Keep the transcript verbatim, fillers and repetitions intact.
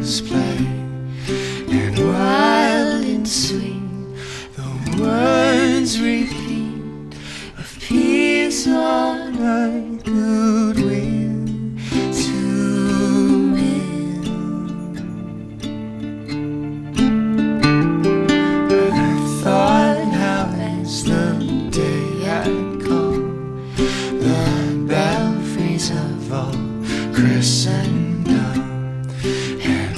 angels play, and wild and sweet the words repeat of peace on earth.